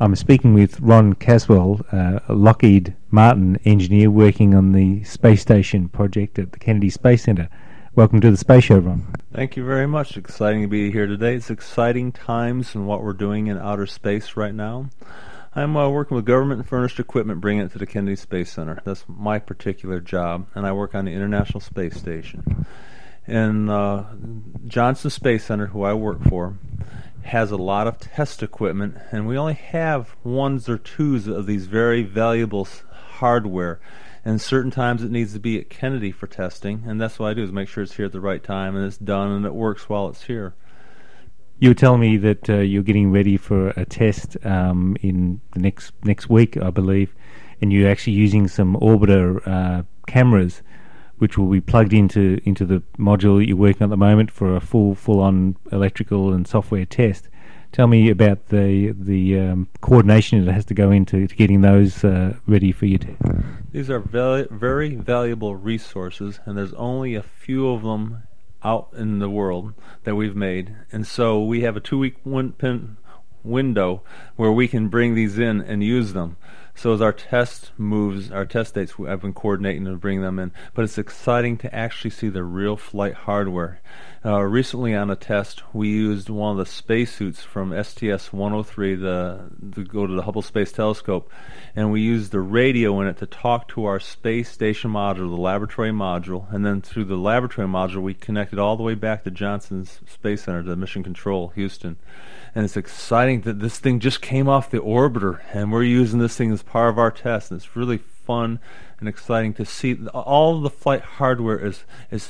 I'm speaking with Ron Caswell, a Lockheed Martin engineer working on the space station project at the Kennedy Space Center. Welcome to the Space Show, Ron. Thank you very much. Exciting to be here today. It's exciting times in what we're doing in outer space right now. I'm working with government furnished equipment, bringing it to the Kennedy Space Center. That's my particular job, and I work on the International Space Station. And Johnson Space Center, who I work for, has a lot of test equipment, and we only have ones or twos of these very valuable hardware. And certain times it needs to be at Kennedy for testing, and that's what I do, is make sure it's here at the right time and it's done and it works while it's here. You were telling me that you're getting ready for a test in the next week, I believe, and you're actually using some orbiter cameras, which will be plugged into the module that you're working on at the moment for a full-on electrical and software test. Tell me about the coordination that has to go into getting those ready for your test. These are very, very valuable resources, and there's only a few of them out in the world that we've made. And so we have a 2-week window where we can bring these in and use them. So as our test moves, our test dates, I've been coordinating to bring them in. But it's exciting to actually see the real flight hardware. Recently on a test, we used one of the spacesuits from STS-103 to go to the Hubble Space Telescope, and we used the radio in it to talk to our space station module, the laboratory module, and then through the laboratory module we connected all the way back to Johnson Space Center, to Mission Control, Houston. And it's exciting that this thing just came off the orbiter, and we're using this thing as part of our test, and it's really fun and exciting to see. All of the flight hardware is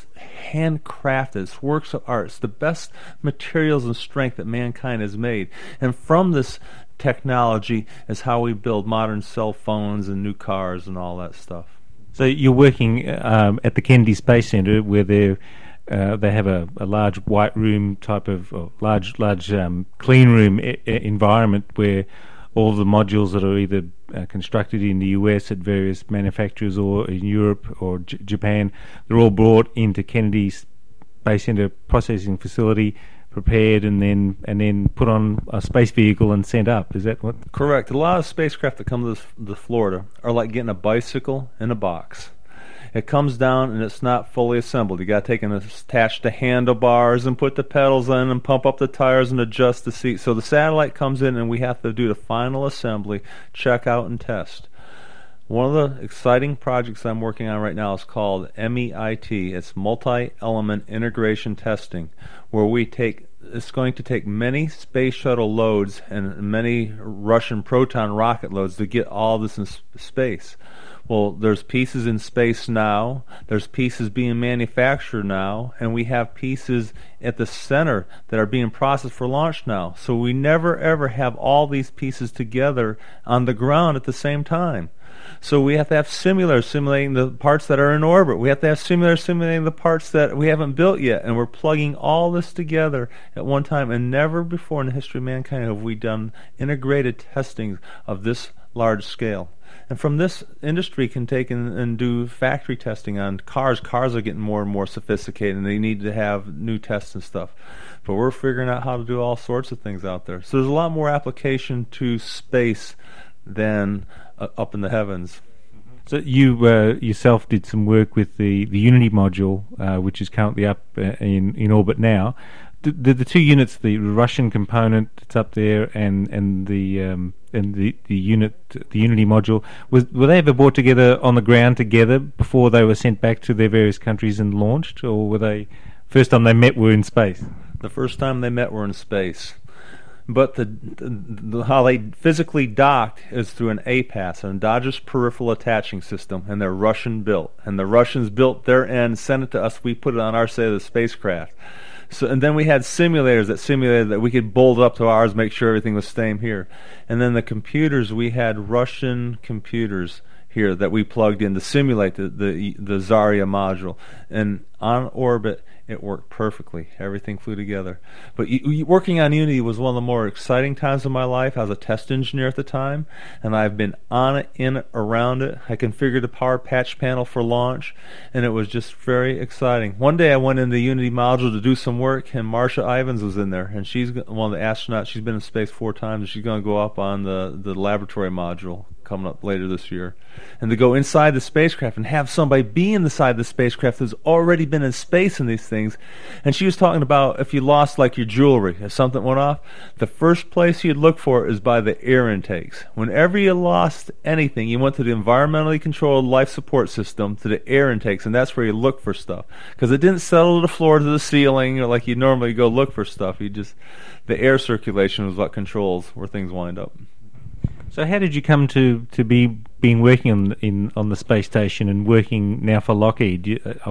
handcrafted. It's works of art. It's the best materials and strength that mankind has made. And from this technology is how we build modern cell phones and new cars and all that stuff. So you're working at the Kennedy Space Center, where they have a large white room type of large clean room environment where all of the modules that are either constructed in the US at various manufacturers or in Europe or Japan, they're all brought into Kennedy Space Center processing facility, prepared, and then put on a space vehicle and sent up. Is that what? Correct. A lot of spacecraft that come to Florida are like getting a bicycle in a box. It comes down and it's not fully assembled. You got to take and attach the handlebars and put the pedals in and pump up the tires and adjust the seat. So the satellite comes in and we have to do the final assembly, check out, and test. One of the exciting projects I'm working on right now is called MEIT. It's Multi-Element Integration Testing, where it's going to take many space shuttle loads and many Russian Proton rocket loads to get all this in space. Well, there's pieces in space now, there's pieces being manufactured now, and we have pieces at the center that are being processed for launch now. So we never ever have all these pieces together on the ground at the same time. So we have to have simulators simulating the parts that are in orbit. We have to have simulators simulating the parts that we haven't built yet. And we're plugging all this together at one time. And never before in the history of mankind have we done integrated testing of this large scale. And from this, industry can take and do factory testing on cars. Cars are getting more and more sophisticated, and they need to have new tests and stuff. But we're figuring out how to do all sorts of things out there. So there's a lot more application to space than up in the heavens. So you yourself did some work with the Unity module, which is currently up in orbit now. The two units, the Russian component that's up there, and the Unity module, were they ever brought together on the ground together before they were sent back to their various countries and launched, or were they first time they met were in space? The first time they met were in space. But how they physically docked is through an APAS, an endogenous peripheral attaching system, and they're Russian built. And the Russians built their end, sent it to us, we put it on our side of the spacecraft. So, and then we had simulators that simulated that we could bolt up to ours, make sure everything was staying here. And then the computers, we had Russian computers here that we plugged in to simulate the Zarya module. And on orbit It worked perfectly. Everything flew together. But working on Unity was one of the more exciting times of my life. I was a test engineer at the time, and I've been on it, in it, around it. I configured the power patch panel for launch, and it was just very exciting. One day I went in the Unity module to do some work, and Marcia Ivins was in there, and she's one of the astronauts. She's been in space 4 times, and she's going to go up on the laboratory module coming up later this year. And to go inside the spacecraft and have somebody be inside the spacecraft who's already been in space in these things. And she was talking about if you lost like your jewelry, if something went off, the first place you'd look for is by the air intakes. Whenever you lost anything, you went to the environmentally controlled life support system, to the air intakes, and that's where you look for stuff. Because it didn't settle to the floor, to the ceiling, or like you normally go look for stuff. The air circulation was what controls where things wind up. So how did you come to be working on the space station and working now for Lockheed?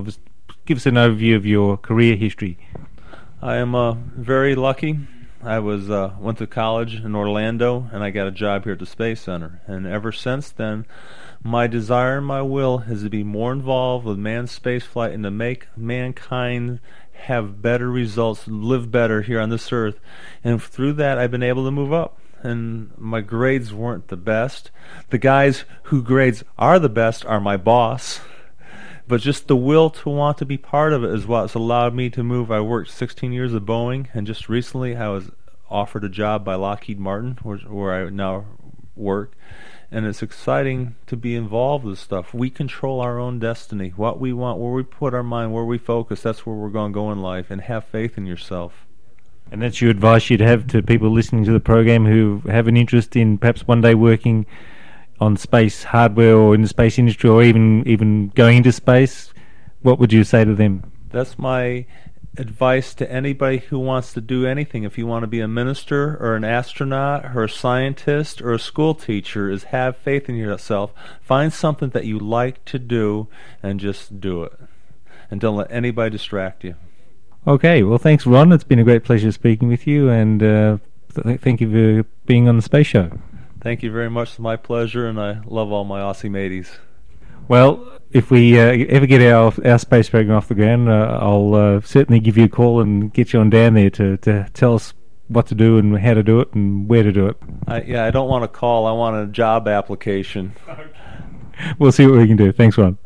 Give us an overview of your career history. I am very lucky. I went to college in Orlando, and I got a job here at the Space Center. And ever since then, my desire and my will is to be more involved with manned spaceflight and to make mankind have better results, live better here on this Earth. And through that, I've been able to move up. And my grades weren't the best. The guys whose grades are the best are my boss. But just the will to want to be part of it is what's allowed me to move. I worked 16 years at Boeing, and just recently I was offered a job by Lockheed Martin, where I now work. And it's exciting to be involved with stuff. We control our own destiny. What we want, where we put our mind, where we focus, that's where we're going to go in life. And have faith in yourself. And that's your advice you'd have to people listening to the program who have an interest in perhaps one day working on space hardware or in the space industry, or even going into space. What would you say to them? That's my advice to anybody who wants to do anything. If you want to be a minister or an astronaut or a scientist or a school teacher, is have faith in yourself. Find something that you like to do and just do it. And don't let anybody distract you. Okay, well, thanks, Ron. It's been a great pleasure speaking with you, and thank you for being on the Space Show. Thank you very much. It's my pleasure, and I love all my Aussie mateys. Well, if we ever get our space program off the ground, I'll certainly give you a call and get you on down there to tell us what to do and how to do it and where to do it. I don't want a call. I want a job application. We'll see what we can do. Thanks, Ron.